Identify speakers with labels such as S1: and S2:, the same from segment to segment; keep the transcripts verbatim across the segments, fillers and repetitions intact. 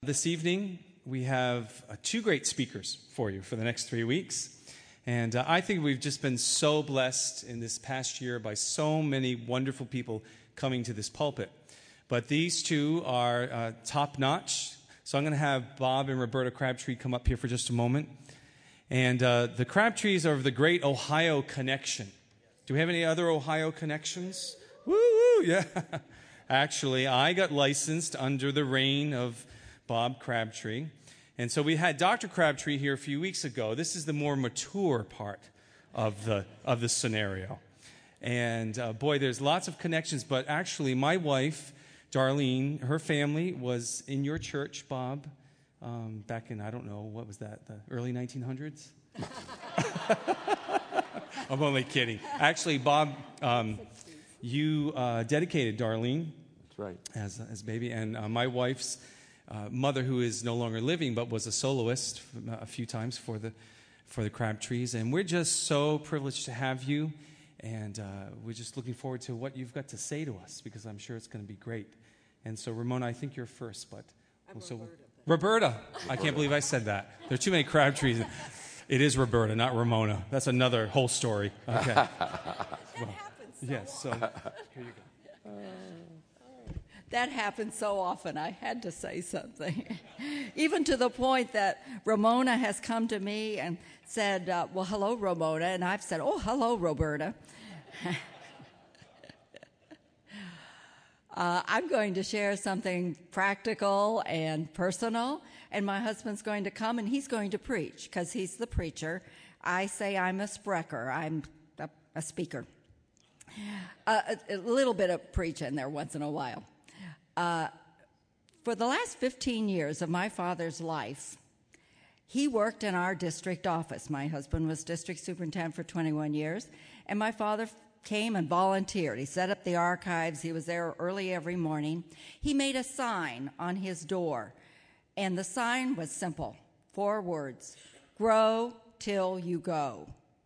S1: this evening, we have uh, two great speakers for you for the next three weeks. And uh, I think we've just been so blessed in this past year by so many wonderful people coming to this pulpit. But these two are uh, top-notch. So I'm going to have Bob and Roberta Crabtree come up here for just a moment. And uh, the Crabtrees are of the great Ohio connection. Do we have any other Ohio connections? Woo-woo, yeah. Actually, I got licensed under the reign of Bob Crabtree. And so we had Doctor Crabtree here a few weeks ago. This is the more mature part of the of the scenario. And uh, boy, there's lots of connections. But actually, my wife, Darlene, her family was in your church, Bob, um, back in, I don't know, what was that, the early nineteen hundreds? I'm only kidding. Actually, Bob, um, you uh, dedicated Darlene.
S2: That's right.
S1: As, as baby. And uh, my wife's Uh, mother, who is no longer living, but was a soloist a few times for the for the Crabtrees, and we're just so privileged to have you, and uh, we're just looking forward to what you've got to say to us, because I'm sure it's going to be great. And so, Ramona, I think you're first, but
S3: I'm
S1: so
S3: Roberta.
S1: Roberta, I can't believe I said that. There are too many Crabtrees. It is Roberta, not Ramona. That's another whole story. Okay.
S3: that
S1: well,
S3: happens so
S1: yes. So here you go.
S3: That happens so often. I had to say something. Even to the point that Ramona has come to me and said, uh, well, hello, Ramona. And I've said, oh, hello, Roberta. uh, I'm going to share something practical and personal. And my husband's going to come and he's going to preach because he's the preacher. I say I'm a sprecher. I'm a, a speaker. Uh, a, a little bit of preaching there once in a while. Uh, for the last fifteen years of my father's life, he worked in our district office. My husband was district superintendent for twenty-one years, and my father came and volunteered. He set up the archives. He was there early every morning. He made a sign on his door, and the sign was simple, four words: grow till you go.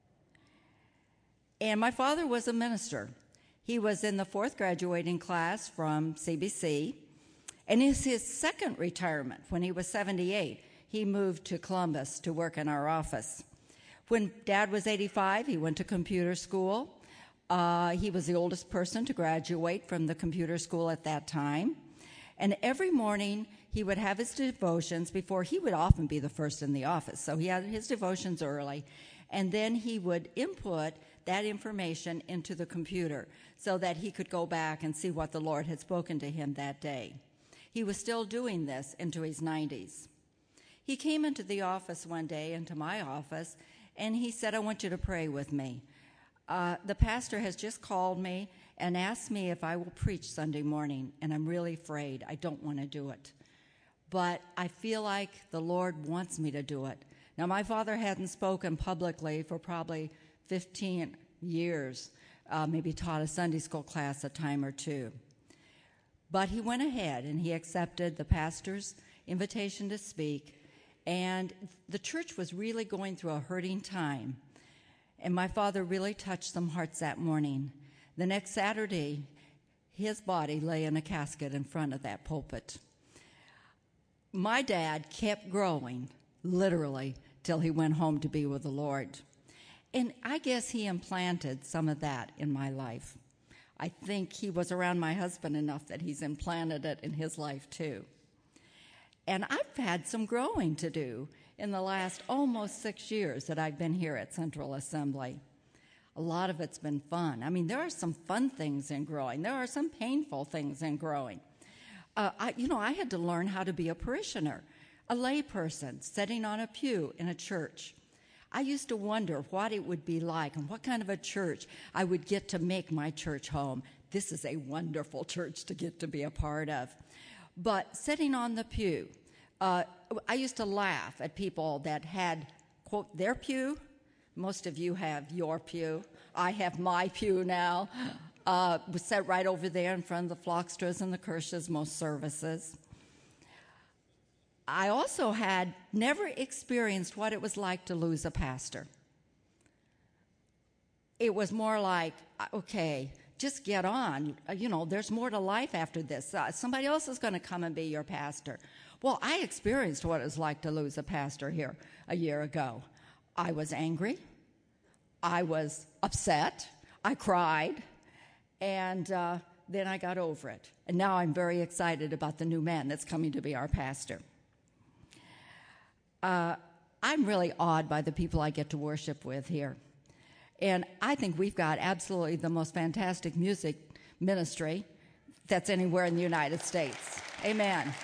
S3: And my father was a minister. He was in the fourth graduating class from C B C, and it's his second retirement. When he was seventy-eight, he moved to Columbus to work in our office. When Dad was eighty-five, he went to computer school. Uh, he was the oldest person to graduate from the computer school at that time. And every morning, he would have his devotions before he would often be the first in the office. So he had his devotions early, and then he would input that information into the computer so that he could go back and see what the Lord had spoken to him that day. He was still doing this into his nineties. He came into the office one day, into my office, and he said, I want you to pray with me. Uh, the pastor has just called me and asked me if I will preach Sunday morning, and I'm really afraid. I don't want to do it. But I feel like the Lord wants me to do it. Now, my father hadn't spoken publicly for probably fifteen years, uh, maybe taught a Sunday school class a time or two. But he went ahead and he accepted the pastor's invitation to speak, and the church was really going through a hurting time. And my father really touched some hearts that morning. The next Saturday, his body lay in a casket in front of that pulpit. My dad kept growing, literally, till he went home to be with the Lord. And I guess he implanted some of that in my life. I think he was around my husband enough that he's implanted it in his life too. And I've had some growing to do in the last almost six years that I've been here at Central Assembly. A lot of it's been fun. I mean, there are some fun things in growing. There are some painful things in growing. Uh, I, you know, I had to learn how to be a parishioner, a lay person sitting on a pew in a church. I used to wonder what it would be like and what kind of a church I would get to make my church home. This is a wonderful church to get to be a part of. But sitting on the pew, uh, I used to laugh at people that had, quote, their pew. Most of you have your pew. I have my pew now. Uh, we sat right over there in front of the Flockstras and the Kirsches most services. I also had never experienced what it was like to lose a pastor. It was more like, okay, just get on. You know, there's more to life after this. Uh, somebody else is going to come and be your pastor. Well, I experienced what it was like to lose a pastor here a year ago. I was angry. I was upset. I cried. And uh, then I got over it. And now I'm very excited about the new man that's coming to be our pastor. Uh, I'm really awed by the people I get to worship with here. And I think we've got absolutely the most fantastic music ministry that's anywhere in the United States. Amen.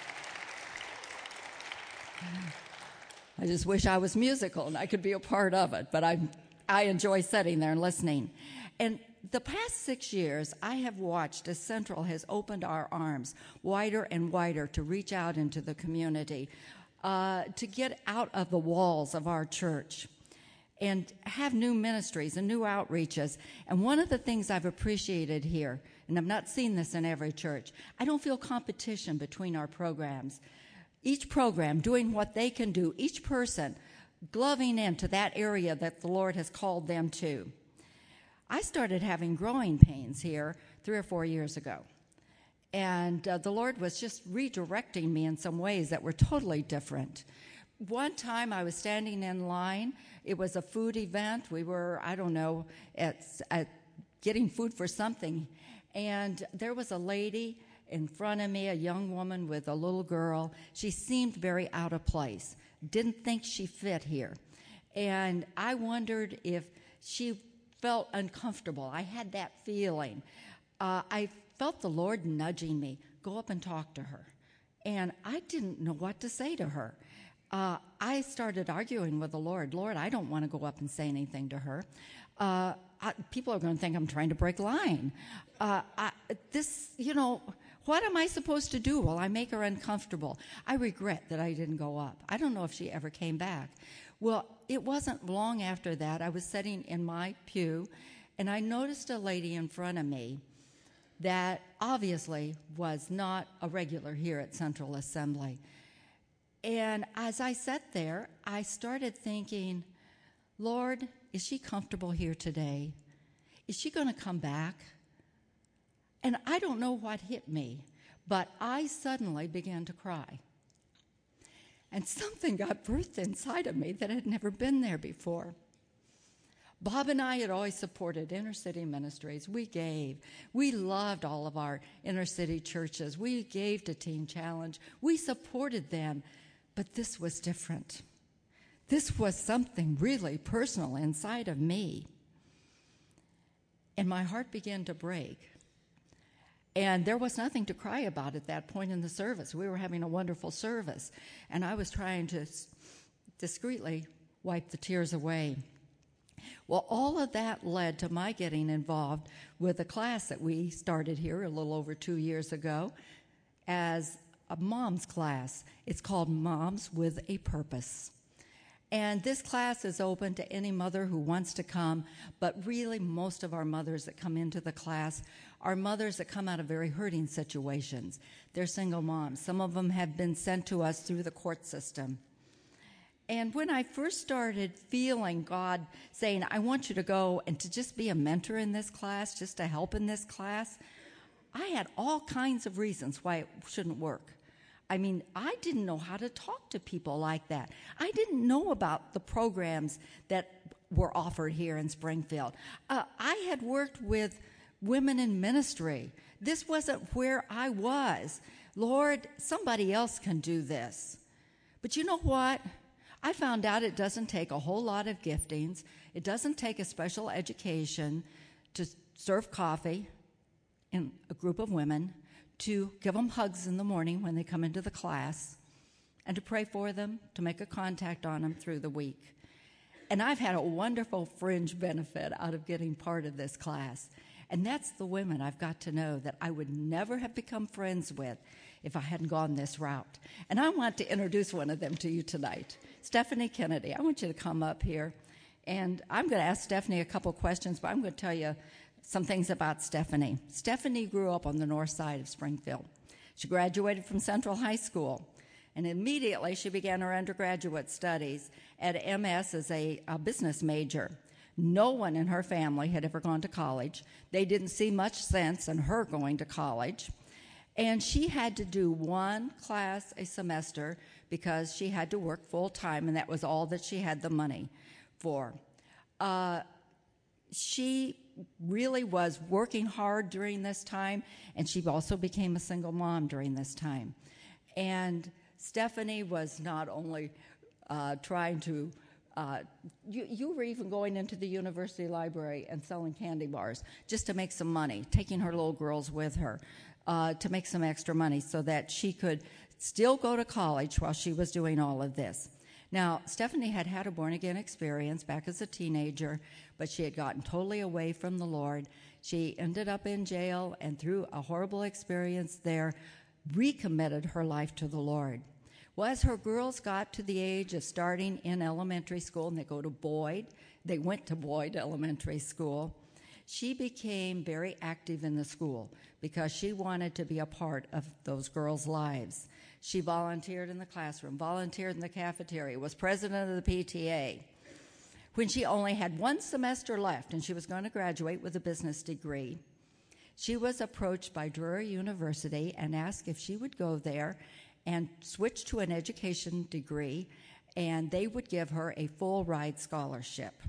S3: I just wish I was musical and I could be a part of it, but I I enjoy sitting there and listening. And the past six years, I have watched as Central has opened our arms wider and wider to reach out into the community, uh, to get out of the walls of our church and have new ministries and new outreaches. And one of the things I've appreciated here, and I've not seen this in every church, I don't feel competition between our programs. Each program doing what they can do, each person gloving into that area that the Lord has called them to. I started having growing pains here three or four years ago. And uh, the Lord was just redirecting me in some ways that were totally different. One time I was standing in line. It was a food event. We were, I don't know, at, at getting food for something. And there was a lady in front of me, a young woman with a little girl. She seemed very out of place. Didn't think she fit here. And I wondered if she felt uncomfortable. I had that feeling. Uh, I felt the Lord nudging me, go up and talk to her. And I didn't know what to say to her. Uh, I started arguing with the Lord. Lord, I don't want to go up and say anything to her. Uh, I, people are going to think I'm trying to break line. Uh, I, this, you know, what am I supposed to do? Well, I make her uncomfortable. I regret that I didn't go up. I don't know if she ever came back. Well, it wasn't long after that. I was sitting in my pew, and I noticed a lady in front of me that obviously was not a regular here at Central Assembly. And as I sat there, I started thinking, Lord, is she comfortable here today? Is she going to come back? And I don't know what hit me, but I suddenly began to cry. And something got birthed inside of me that had never been there before. Bob and I had always supported inner city ministries. We gave. We loved all of our inner city churches. We gave to Teen Challenge. We supported them. But this was different. This was something really personal inside of me. And my heart began to break. And there was nothing to cry about at that point in the service. We were having a wonderful service. And I was trying to discreetly wipe the tears away. Well, all of that led to my getting involved with a class that we started here a little over two years ago as a mom's class. It's called Moms with a Purpose. And this class is open to any mother who wants to come, but really most of our mothers that come into the class are mothers that come out of very hurting situations. They're single moms. Some of them have been sent to us through the court system. And when I first started feeling God saying, I want you to go and to just be a mentor in this class, just to help in this class, I had all kinds of reasons why it shouldn't work. I mean, I didn't know how to talk to people like that. I didn't know about the programs that were offered here in Springfield. Uh, I had worked with women in ministry. This wasn't where I was. Lord, somebody else can do this. But you know what? I found out it doesn't take a whole lot of giftings. It doesn't take a special education to serve coffee in a group of women, to give them hugs in the morning when they come into the class, and to pray for them, to make a contact on them through the week. And I've had a wonderful fringe benefit out of getting part of this class. And that's the women I've got to know that I would never have become friends with if I hadn't gone this route. And I want to introduce one of them to you tonight, Stephanie Kennedy. I want you to come up here. And I'm going to ask Stephanie a couple questions, but I'm going to tell you some things about Stephanie. Stephanie grew up on the north side of Springfield. She graduated from Central High School, and immediately she began her undergraduate studies at M S as a, a business major. No one in her family had ever gone to college. They didn't see much sense in her going to college. And she had to do one class a semester because she had to work full time, and that was all that she had the money for. Uh, she really was working hard during this time, and she also became a single mom during this time. And Stephanie was not only uh, trying to, uh, you, you were even going into the university library and selling candy bars just to make some money, taking her little girls with her uh, to make some extra money so that she could still go to college while she was doing all of this. Now, Stephanie had had a born-again experience back as a teenager, but she had gotten totally away from the Lord. She ended up in jail, and through a horrible experience there, recommitted her life to the Lord. Well, as her girls got to the age of starting in elementary school, and they go to Boyd, they went to Boyd Elementary School, she became very active in the school because she wanted to be a part of those girls' lives. She volunteered in the classroom, volunteered in the cafeteria, was president of the P T A. When she only had one semester left and she was going to graduate with a business degree, she was approached by Drury University and asked if she would go there and switch to an education degree, and they would give her a full ride scholarship.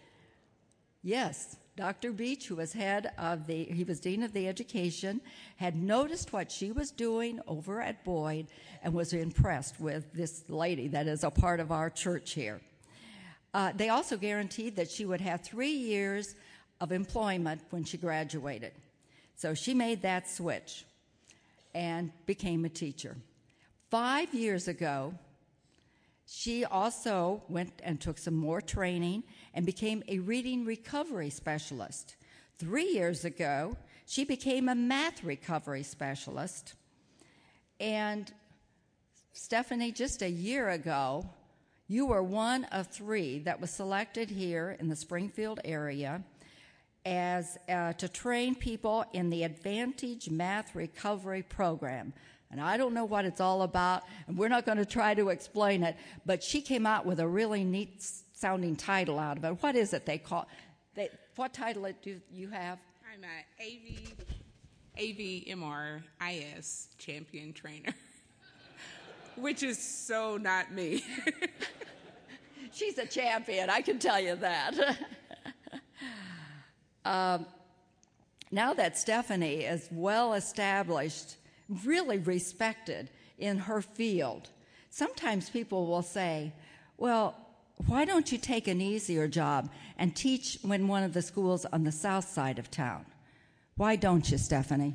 S3: Yes, Doctor Beach, who was head of the, he was dean of the education, had noticed what she was doing over at Boyd and was impressed with this lady that is a part of our church here. Uh, they also guaranteed that she would have three years of employment when she graduated. So she made that switch and became a teacher. Five years ago, she also went and took some more training and became a reading recovery specialist. Three years ago, she became a math recovery specialist. And Stephanie, just a year ago, you were one of three that was selected here in the Springfield area as uh, to train people in the Advantage Math Recovery Program. And I don't know what it's all about, and we're not going to try to explain it, but she came out with a really neat-sounding title out of it. What is it they call they, what title do you have?
S2: I'm a A V, A V M R I S champion trainer, which is so not me.
S3: She's a champion, I can tell you that. um, now that Stephanie is well established, really respected in her field, sometimes people will say, well, why don't you take an easier job and teach in one of the schools on the south side of town? Why don't you, Stephanie?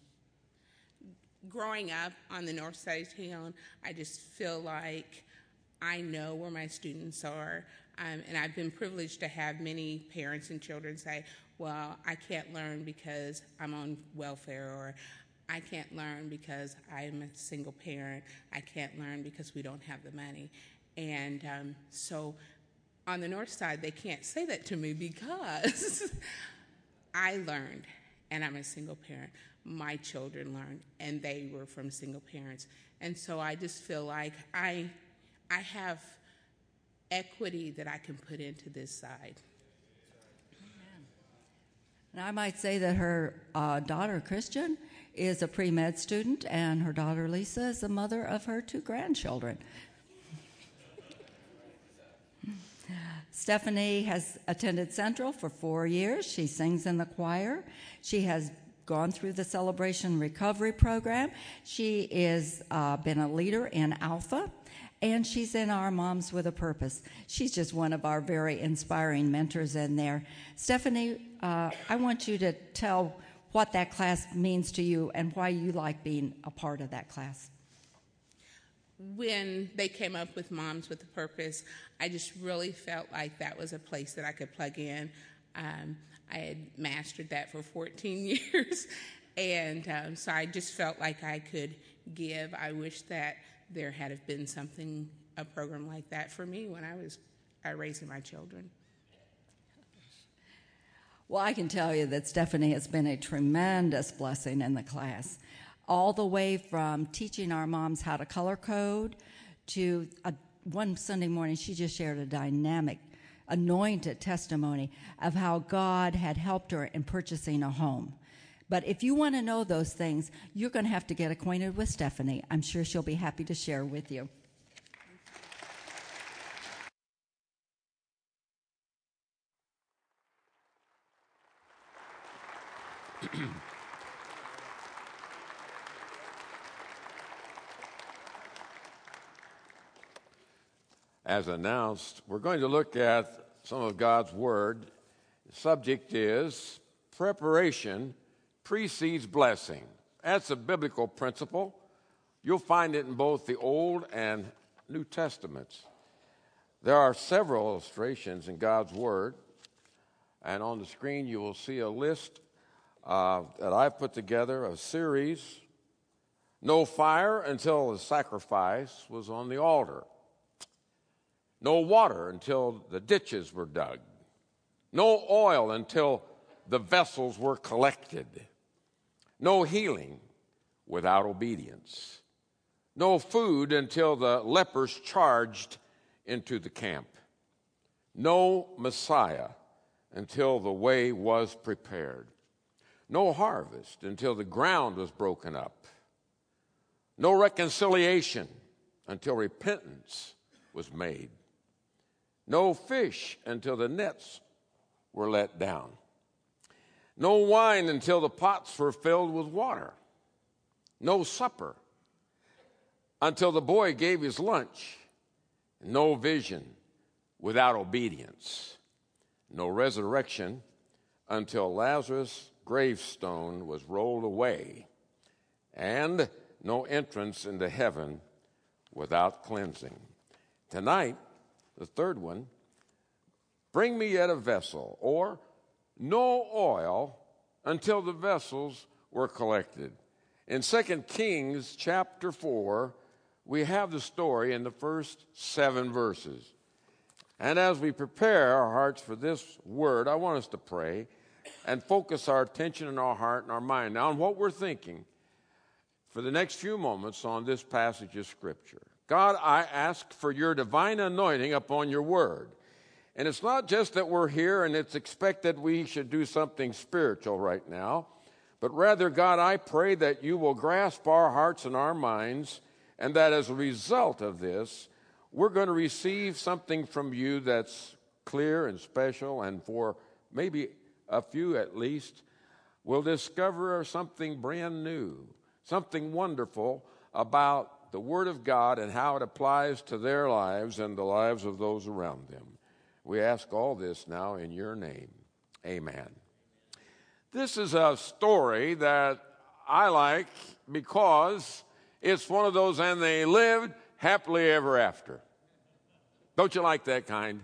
S2: Growing up on the north side of town, I just feel like I know where my students are, um, and I've been privileged to have many parents and children say, well, I can't learn because I'm on welfare, or I can't learn because I'm a single parent. I can't learn because we don't have the money. And um, so on the north side, they can't say that to me because I learned, and I'm a single parent. My children learned, and they were from single parents. And so I just feel like I, I have equity that I can put into this side.
S3: And I might say that her uh, daughter, Christian, is a pre-med student, and her daughter, Lisa, is the mother of her two grandchildren. Stephanie has attended Central for four years. She sings in the choir. She has gone through the Celebration Recovery Program. She has uh, been a leader in Alpha, and she's in our Moms with a Purpose. She's just one of our very inspiring mentors in there. Stephanie, uh, I want you to tell what that class means to you and why you like being a part of that class.
S2: When they came up with Moms with a Purpose, I just really felt like that was a place that I could plug in. Um, I had mastered that for fourteen years, and um, so I just felt like I could give. I wish that there had have been something, a program like that for me when I was uh, raising my children.
S3: Well, I can tell you that Stephanie has been a tremendous blessing in the class, all the way from teaching our moms how to color code to a, one Sunday morning she just shared a dynamic, anointed testimony of how God had helped her in purchasing a home. But if you want to know those things, you're going to have to get acquainted with Stephanie. I'm sure she'll be happy to share with you.
S4: As announced, we're going to look at some of God's Word. The subject is preparation precedes blessing. That's a biblical principle. You'll find it in both the Old and New Testaments. There are several illustrations in God's Word, and on the screen you will see a list uh, that I've put together, a series. No fire until the sacrifice was on the altar. No water until the ditches were dug. No oil until the vessels were collected. No healing without obedience. No food until the lepers charged into the camp. No Messiah until the way was prepared. No harvest until the ground was broken up. No reconciliation until repentance was made. No fish until the nets were let down. No wine until the pots were filled with water. No supper until the boy gave his lunch. No vision without obedience. No resurrection until Lazarus' gravestone was rolled away. And no entrance into heaven without cleansing. Tonight, the third one, bring me yet a vessel, or no oil until the vessels were collected. In Second Kings chapter four, we have the story in the first seven verses. And as we prepare our hearts for this word, I want us to pray and focus our attention and our heart and our mind now on what we're thinking for the next few moments on this passage of Scripture. God, I ask for your divine anointing upon your word. And it's not just that we're here and it's expected we should do something spiritual right now, but rather, God, I pray that you will grasp our hearts and our minds, and that as a result of this, we're going to receive something from you that's clear and special, and for maybe a few at least, we'll discover something brand new, something wonderful about the Word of God and how it applies to their lives and the lives of those around them. We ask all this now in your name. Amen. This is a story that I like because it's one of those, and they lived happily ever after. Don't you like that kind?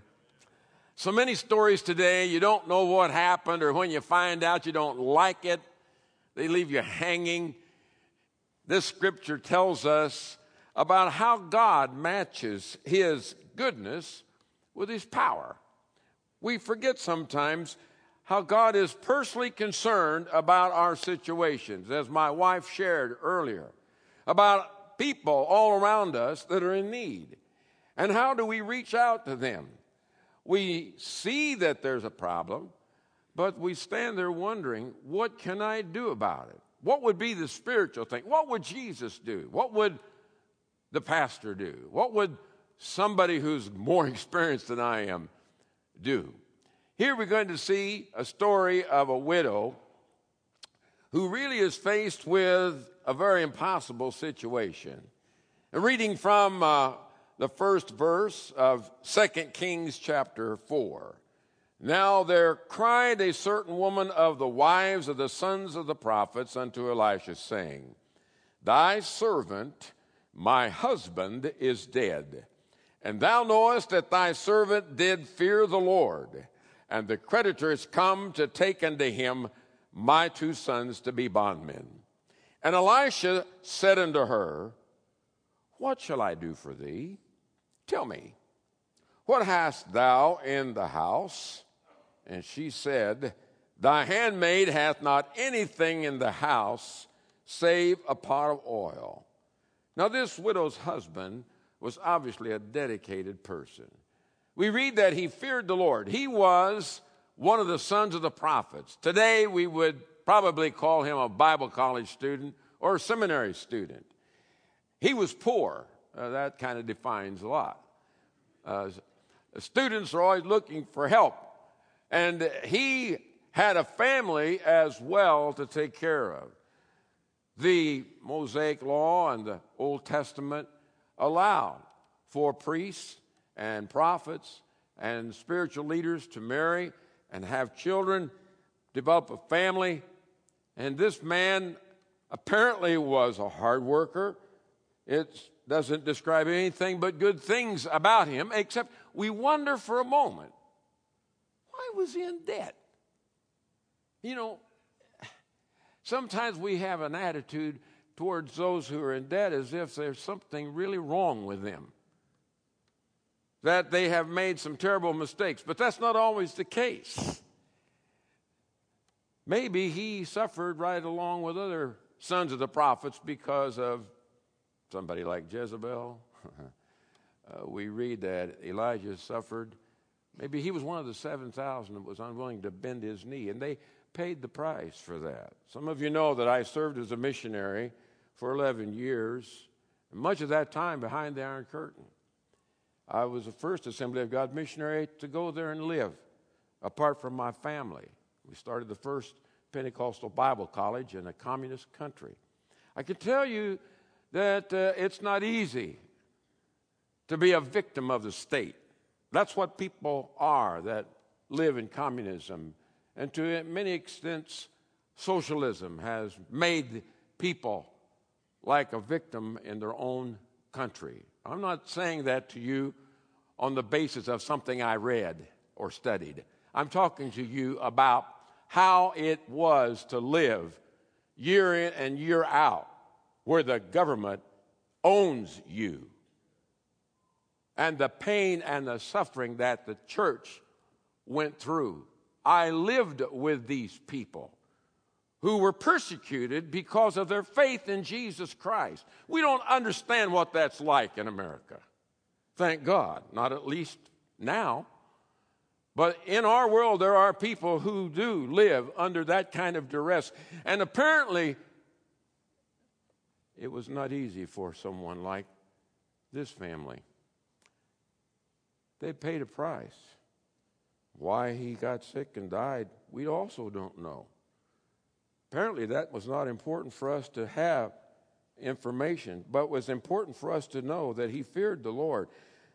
S4: So many stories today, you don't know what happened, or when you find out you don't like it, they leave you hanging. This scripture tells us about how God matches his goodness with his power. We forget sometimes how God is personally concerned about our situations, as my wife shared earlier, about people all around us that are in need. And how do we reach out to them? We see that there's a problem, but we stand there wondering, what can I do about it? What would be the spiritual thing? What would Jesus do? What would the pastor do? What would somebody who's more experienced than I am do? Here we're going to see a story of a widow who really is faced with a very impossible situation. And reading from uh, the first verse of Second Kings chapter four. Now there cried a certain woman of the wives of the sons of the prophets unto Elisha, saying, Thy servant, my husband, is dead. And thou knowest that thy servant did fear the Lord, and the creditors come to take unto him my two sons to be bondmen. And Elisha said unto her, What shall I do for thee? Tell me, what hast thou in the house? And she said, Thy handmaid hath not anything in the house save a pot of oil. Now this widow's husband was obviously a dedicated person. We read that he feared the Lord. He was one of the sons of the prophets. Today we would probably call him a Bible college student or a seminary student. He was poor. Uh, that kind of defines a lot. Uh, students are always looking for help. And he had a family as well to take care of. The Mosaic Law and the Old Testament allowed for priests and prophets and spiritual leaders to marry and have children, develop a family. And this man apparently was a hard worker. It doesn't describe anything but good things about him, except we wonder for a moment, why was he in debt? You know, sometimes we have an attitude towards those who are in debt as if there's something really wrong with them, that they have made some terrible mistakes, but that's not always the case. Maybe he suffered right along with other sons of the prophets because of somebody like Jezebel. uh, we read that Elijah suffered. Maybe he was one of the seven thousand that was unwilling to bend his knee, and they paid the price for that. Some of you know that I served as a missionary for eleven years, and much of that time behind the Iron Curtain. I was the first Assembly of God missionary to go there and live apart from my family. We started the first Pentecostal Bible college in a communist country. I can tell you that uh, it's not easy to be a victim of the state. That's what people are that live in communism. And to many extents, socialism has made people like a victim in their own country. I'm not saying that to you on the basis of something I read or studied. I'm talking to you about how it was to live year in and year out where the government owns you, and the pain and the suffering that the church went through. I lived with these people who were persecuted because of their faith in Jesus Christ. We don't understand what that's like in America. Thank God, not at least now. But in our world, there are people who do live under that kind of duress. And apparently, it was not easy for someone like this family. They paid a price. Why he got sick and died, we also don't know. Apparently, that was not important for us to have information, but was important for us to know that he feared the Lord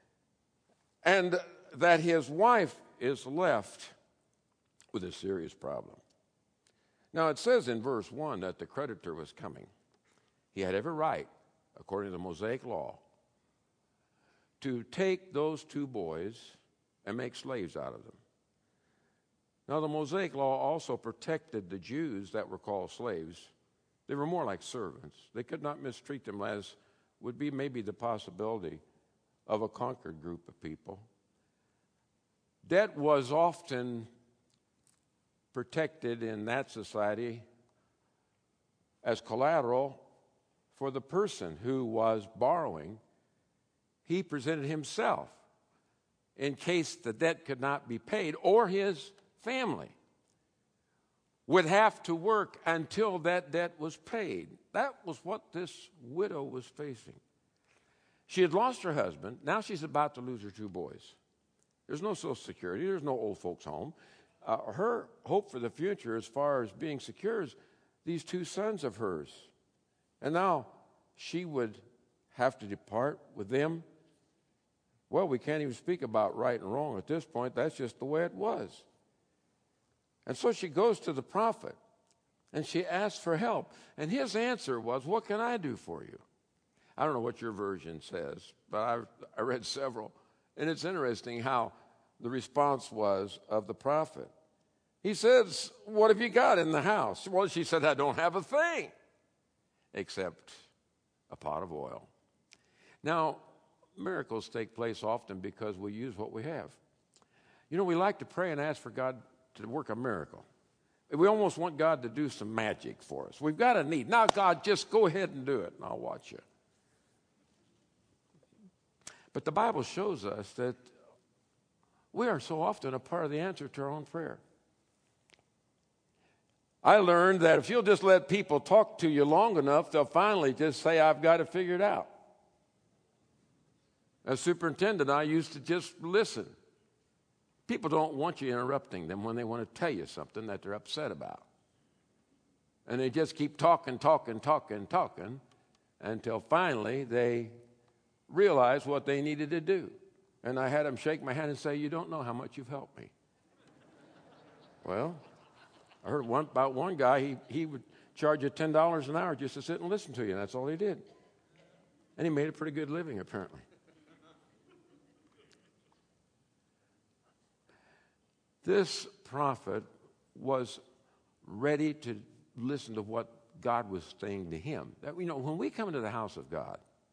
S4: and that his wife is left with a serious problem. Now, it says in verse one that the creditor was coming. He had every right, according to the Mosaic Law, to take those two boys and make slaves out of them. Now, the Mosaic Law also protected the Jews that were called slaves. They were more like servants. They could not mistreat them, as would be maybe the possibility of a conquered group of people. Debt was often protected in that society as collateral for the person who was borrowing. He presented himself in case the debt could not be paid, or his family would have to work until that debt was paid. That was what this widow was facing. She had lost her husband. Now she's about to lose her two boys. There's no Social Security. There's no old folks' home. Uh, her hope for the future as far as being secure is these two sons of hers. And now she would have to depart with them. Well, we can't even speak about right and wrong at this point. That's just the way it was. And so she goes to the prophet, and she asks for help. And his answer was, what can I do for you? I don't know what your version says, but I, I read several. And it's interesting how the response was of the prophet. He says, what have you got in the house? Well, she said, I don't have a thing except a pot of oil. Now, miracles take place often because we use what we have. You know, we like to pray and ask for God to work a miracle. We almost want God to do some magic for us. We've got a need. Now, God, just go ahead and do it, and I'll watch you. But the Bible shows us that we are so often a part of the answer to our own prayer. I learned that if you'll just let people talk to you long enough, they'll finally just say, I've got it figured out. As superintendent, I used to just listen. People don't want you interrupting them when they want to tell you something that they're upset about. And they just keep talking, talking, talking, talking, until finally they realize what they needed to do. And I had them shake my hand and say, you don't know how much you've helped me. Well, I heard one, about one guy, he, he would charge you ten dollars an hour just to sit and listen to you, and that's all he did. And he made a pretty good living, apparently. This prophet was ready to listen to what God was saying to him. That, you know, when we come into the house of God,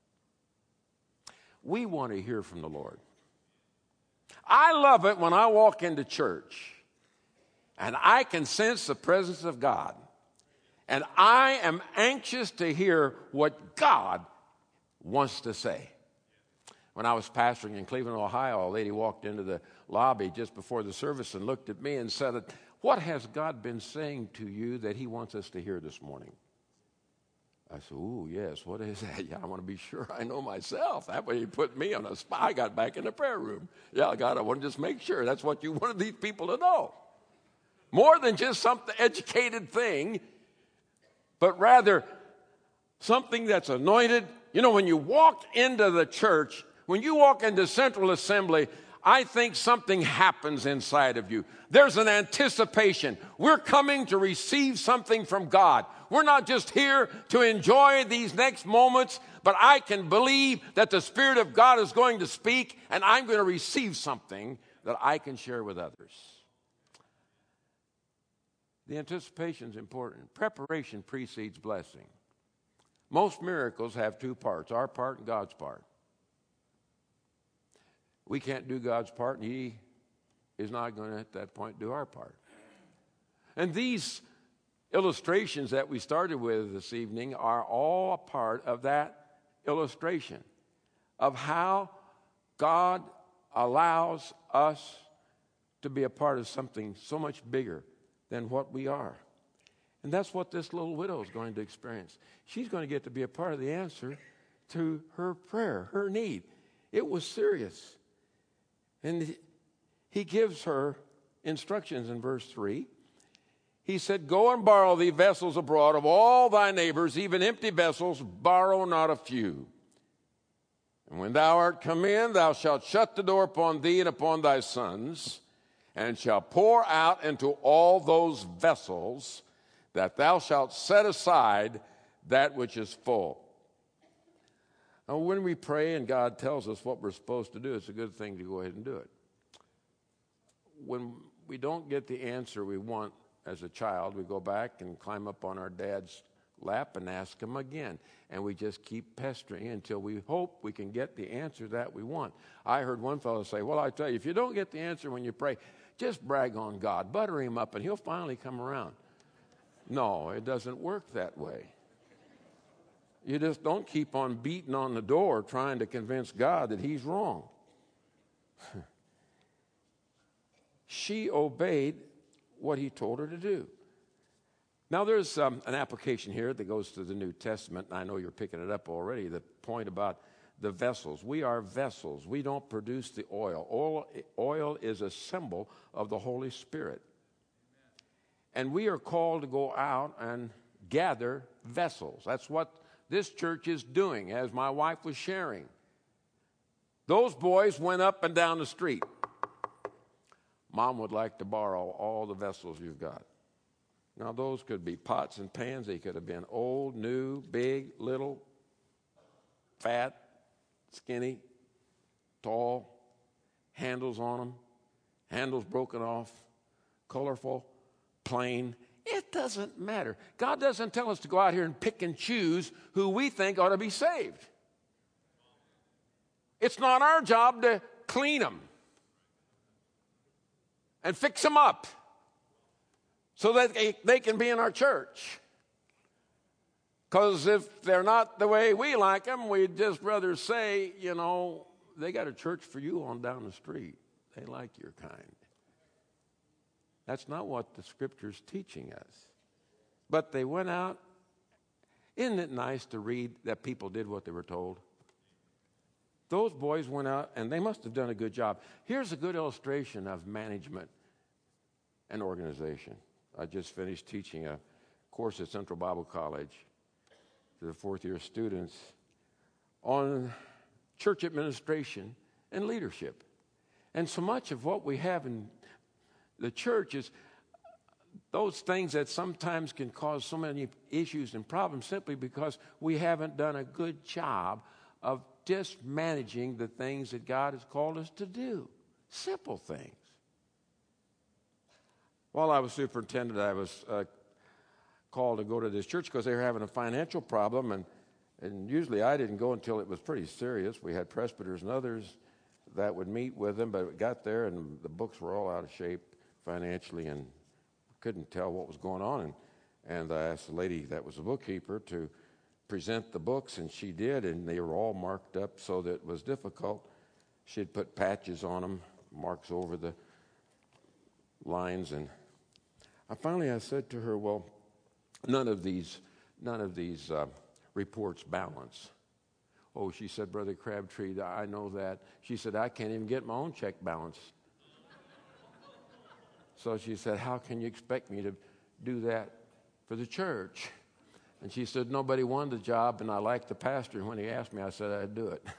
S4: we want to hear from the Lord. I love it when I walk into church and I can sense the presence of God. And I am anxious to hear what God wants to say. When I was pastoring in Cleveland, Ohio, a lady walked into the lobby just before the service and looked at me and said, what has God been saying to you that he wants us to hear this morning? I said, ooh, yes, what is that? Yeah, I want to be sure I know myself. That way he put me on a spot. I got back in the prayer room. Yeah, God, I want to just make sure. That's what you wanted these people to know. More than just some educated thing, but rather something that's anointed. You know, when you walk into the church, when you walk into Central Assembly, I think something happens inside of you. There's an anticipation. We're coming to receive something from God. We're not just here to enjoy these next moments, but I can believe that the Spirit of God is going to speak, and I'm going to receive something that I can share with others. The anticipation is important. Preparation precedes blessing. Most miracles have two parts, our part and God's part. We can't do God's part, and he is not going to, at that point, do our part. And these illustrations that we started with this evening are all a part of that illustration of how God allows us to be a part of something so much bigger than what we are. And that's what this little widow is going to experience. She's going to get to be a part of the answer to her prayer, her need. It was serious. And he gives her instructions in verse three. He said, go and borrow thee vessels abroad of all thy neighbors, even empty vessels, borrow not a few. And when thou art come in, thou shalt shut the door upon thee and upon thy sons, and shalt pour out into all those vessels, that thou shalt set aside that which is full. Now, when we pray and God tells us what we're supposed to do, it's a good thing to go ahead and do it. When we don't get the answer we want as a child, we go back and climb up on our dad's lap and ask him again. And we just keep pestering until we hope we can get the answer that we want. I heard one fellow say, well, I tell you, if you don't get the answer when you pray, just brag on God, butter him up, and he'll finally come around. No, it doesn't work that way. You just don't keep on beating on the door trying to convince God that he's wrong. She obeyed what he told her to do. Now, there's um, an application here that goes to the New Testament, and I know you're picking it up already, the point about the vessels. We are vessels. We don't produce the oil. Oil, oil is a symbol of the Holy Spirit. And we are called to go out and gather vessels. That's what this church is doing, as my wife was sharing. Those boys went up and down the street. Mom would like to borrow all the vessels you've got. Now, those could be pots and pans. They could have been old, new, big, little, fat, skinny, tall, handles on them, handles broken off, colorful, plain. It doesn't matter. God doesn't tell us to go out here and pick and choose who we think ought to be saved. It's not our job to clean them and fix them up so that they, they can be in our church. Because if they're not the way we like them, we'd just rather say, you know, they got a church for you on down the street. They like your kind. That's not what the Scripture's teaching us. But they went out. Isn't it nice to read that people did what they were told? Those boys went out, and they must have done a good job. Here's a good illustration of management and organization. I just finished teaching a course at Central Bible College to the fourth-year students on church administration and leadership. And so much of what we have in the church is those things that sometimes can cause so many issues and problems simply because we haven't done a good job of just managing the things that God has called us to do. Simple things. While I was superintendent, I was uh, called to go to this church because they were having a financial problem, and, and usually I didn't go until it was pretty serious. We had presbyters and others that would meet with them, but we got there and the books were all out of shape financially and couldn't tell what was going on. And, and I asked the lady that was the bookkeeper to present the books, and she did, and they were all marked up so that it was difficult. She'd put patches on them, marks over the lines, and I finally I said to her, well, none of these, none of these uh, reports balance. Oh, she said, Brother Crabtree, I know that. She said, I can't even get my own check balance. So she said, how can you expect me to do that for the church? And she said, nobody wanted the job, and I liked the pastor. And when he asked me, I said I'd do it.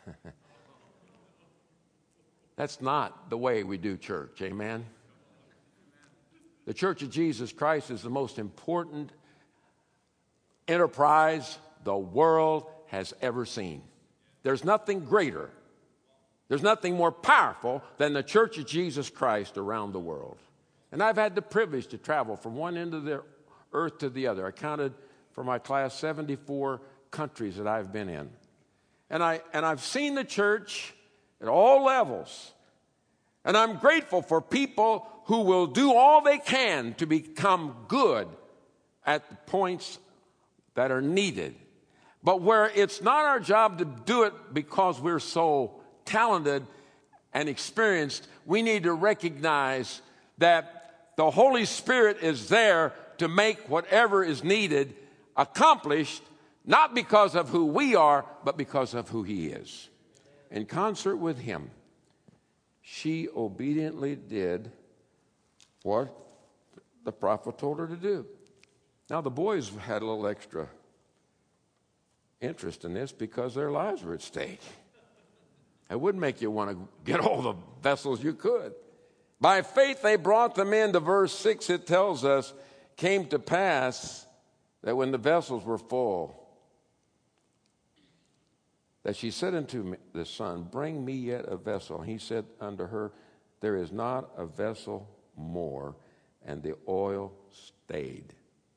S4: That's not the way we do church, amen? The Church of Jesus Christ is the most important enterprise the world has ever seen. There's nothing greater, there's nothing more powerful than the Church of Jesus Christ around the world. And I've had the privilege to travel from one end of the earth to the other. I counted for my class seventy-four countries that I've been in. And, I, and I've seen the church at all levels. And I'm grateful for people who will do all they can to become good at the points that are needed. But where it's not our job to do it because we're so talented and experienced, we need to recognize that the Holy Spirit is there to make whatever is needed accomplished, not because of who we are, but because of who He is. In concert with Him, she obediently did what the prophet told her to do. Now, the boys had a little extra interest in this because their lives were at stake. It would make you want to get all the vessels you could. By faith, they brought them into verse six. It tells us, came to pass that when the vessels were full, that she said unto the son, bring me yet a vessel. And he said unto her, there is not a vessel more. And the oil stayed.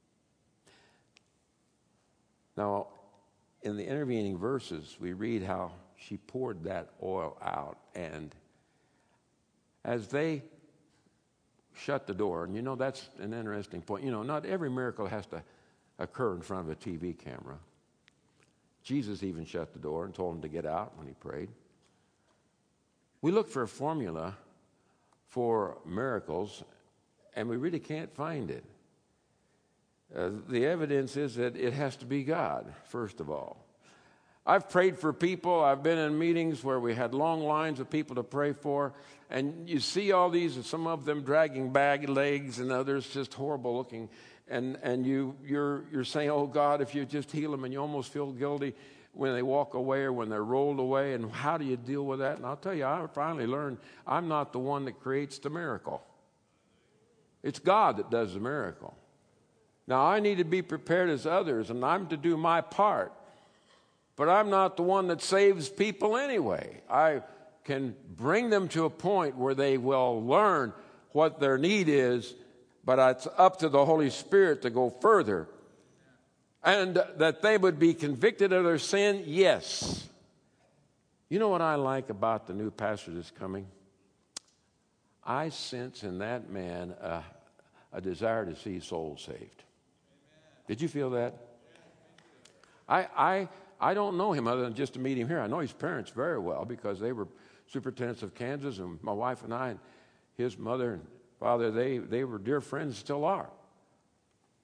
S4: Now, in the intervening verses, we read how she poured that oil out. And as they shut the door, and you know, that's an interesting point. You know, not every miracle has to occur in front of a T V camera. Jesus even shut the door and told him to get out when he prayed. We look for a formula for miracles, and we really can't find it. Uh, the evidence is that it has to be God, first of all. I've prayed for people. I've been in meetings where we had long lines of people to pray for, and you see all these, some of them dragging bag legs and others just horrible looking, and, and you, you're, you're saying, oh, God, if you just heal them, and you almost feel guilty when they walk away or when they're rolled away, and how do you deal with that? And I'll tell you, I finally learned I'm not the one that creates the miracle. It's God that does the miracle. Now, I need to be prepared as others, and I'm to do my part. But I'm not the one that saves people anyway. I can bring them to a point where they will learn what their need is, but it's up to the Holy Spirit to go further. And that they would be convicted of their sin, yes. You know what I like about the new pastor that's coming? I sense in that man a, a desire to see souls saved. Did you feel that? I, I, I don't know him other than just to meet him here. I know his parents very well because they were superintendents of Kansas, and my wife and I, and his mother and father, they, they were dear friends, still are.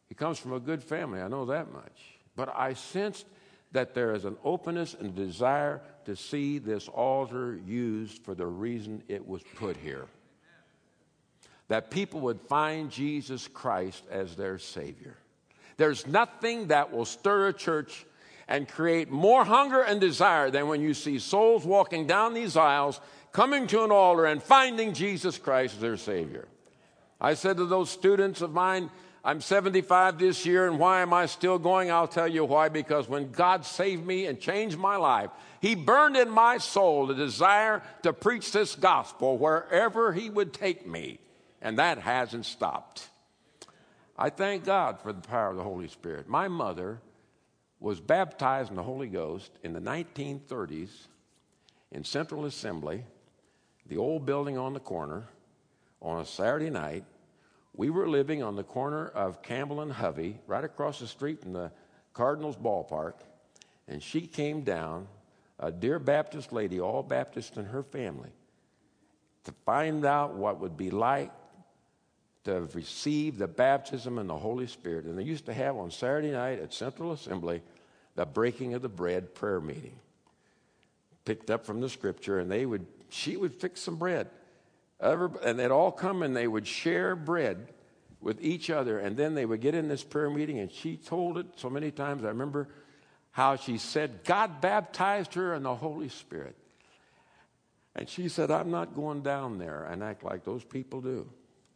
S4: He comes from a good family, I know that much. But I sensed that there is an openness and desire to see this altar used for the reason it was put here. That people would find Jesus Christ as their Savior. There's nothing that will stir a church and create more hunger and desire than when you see souls walking down these aisles, coming to an altar and finding Jesus Christ as their Savior. I said to those students of mine, I'm seventy-five this year, and why am I still going? I'll tell you why. Because when God saved me and changed my life, He burned in my soul the desire to preach this gospel wherever He would take me. And that hasn't stopped. I thank God for the power of the Holy Spirit. My mother was baptized in the Holy Ghost in the nineteen thirties in Central Assembly, the old building on the corner, on a Saturday night. We were living on the corner of Campbell and Hovey, right across the street from the Cardinals ballpark, and she came down, a dear Baptist lady, all Baptist in her family, to find out what it would be like to receive the baptism in the Holy Spirit. And they used to have on Saturday night at Central Assembly the breaking of the bread prayer meeting, picked up from the scripture, and they would, she would fix some bread. And they'd all come and they would share bread with each other. And then they would get in this prayer meeting, and she told it so many times. I remember how she said God baptized her in the Holy Spirit. And she said, I'm not going down there and act like those people do.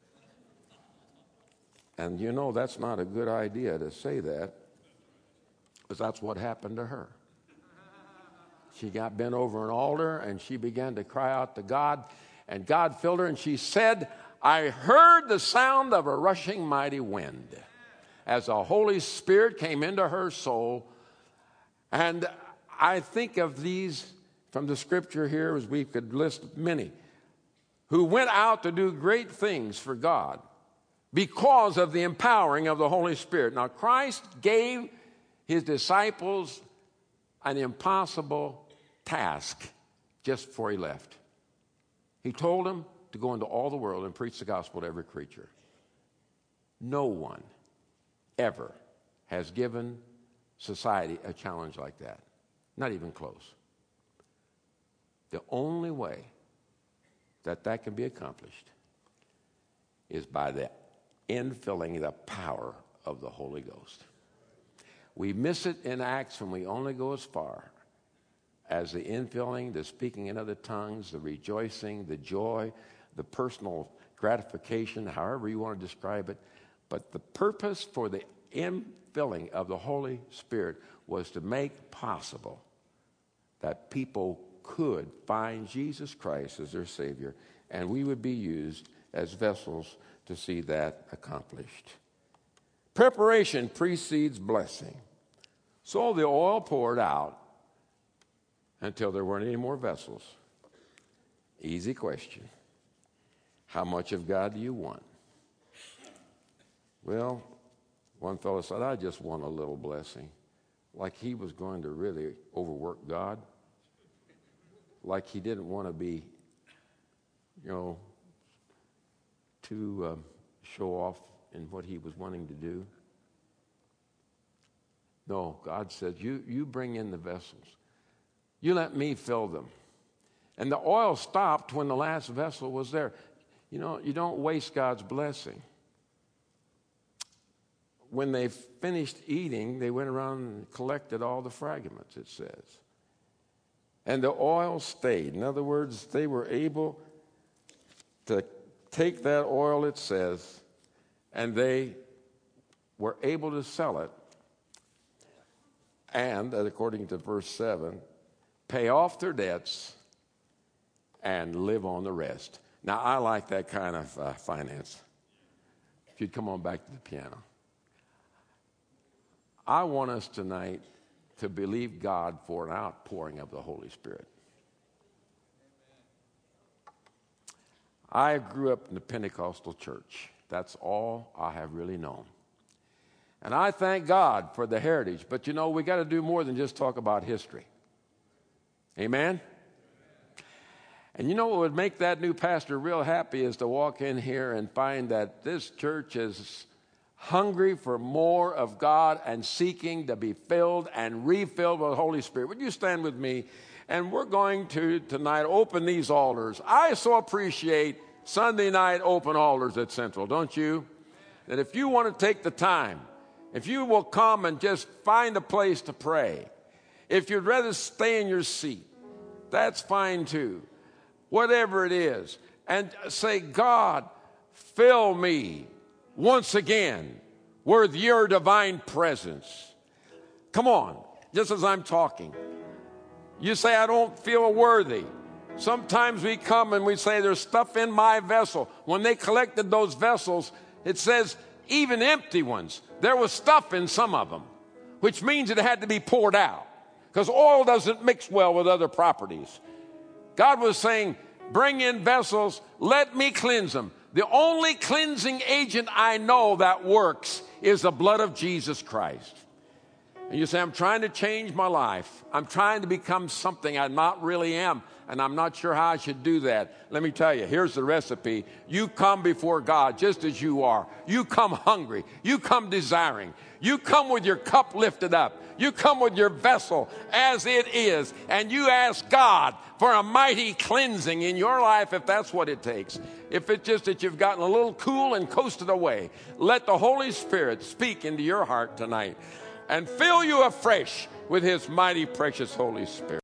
S4: And you know, that's not a good idea to say that, because that's what happened to her. She got bent over an altar and she began to cry out to God. And God filled her, and she said, I heard the sound of a rushing mighty wind as the Holy Spirit came into her soul. And I think of these from the scripture here, as we could list many, who went out to do great things for God because of the empowering of the Holy Spirit. Now, Christ gave his disciples an impossible task just before he left. He told them to go into all the world and preach the gospel to every creature. No one ever has given society a challenge like that. Not even close. The only way that that can be accomplished is by the infilling, the power of the Holy Ghost. We miss it in Acts when we only go as far as the infilling, the speaking in other tongues, the rejoicing, the joy, the personal gratification, however you want to describe it. But the purpose for the infilling of the Holy Spirit was to make possible that people could find Jesus Christ as their Savior, and we would be used as vessels to see that accomplished. Preparation precedes blessing. So the oil poured out until there weren't any more vessels. Easy question. How much of God do you want? Well, one fellow said, I just want a little blessing. Like he was going to really overwork God. Like he didn't want to be, you know, to um, show off in what he was wanting to do. No, God said, you, you bring in the vessels. You let me fill them. And the oil stopped when the last vessel was there. You know, you don't waste God's blessing. When they finished eating, they went around and collected all the fragments, it says. And the oil stayed. In other words, they were able to take that oil, it says, and they were able to sell it. And, according to verse seven, pay off their debts and live on the rest. Now, I like that kind of uh, finance. If you'd come on back to the piano. I want us tonight to believe God for an outpouring of the Holy Spirit. I grew up in the Pentecostal church. That's all I have really known. And I thank God for the heritage. But you know, we got to do more than just talk about history. Amen? And you know what would make that new pastor real happy is to walk in here and find that this church is hungry for more of God and seeking to be filled and refilled with the Holy Spirit. Would you stand with me? And we're going to tonight open these altars. I so appreciate Sunday night open altars at Central, don't you? That if you want to take the time, if you will come and just find a place to pray, if you'd rather stay in your seat, that's fine too. Whatever it is. And say, God, fill me once again with your divine presence. Come on, just as I'm talking. You say, I don't feel worthy. Sometimes we come and we say, there's stuff in my vessel. When they collected those vessels, it says, even empty ones, there was stuff in some of them, which means it had to be poured out because oil doesn't mix well with other properties. God was saying, bring in vessels, let me cleanse them. The only cleansing agent I know that works is the blood of Jesus Christ. And you say, I'm trying to change my life. I'm trying to become something I not really am, and I'm not sure how I should do that. Let me tell you, here's the recipe. You come before God just as you are. You come hungry. You come desiring. You come with your cup lifted up. You come with your vessel as it is, and you ask God for a mighty cleansing in your life if that's what it takes. If it's just that you've gotten a little cool and coasted away, let the Holy Spirit speak into your heart tonight and fill you afresh with his mighty, precious Holy Spirit.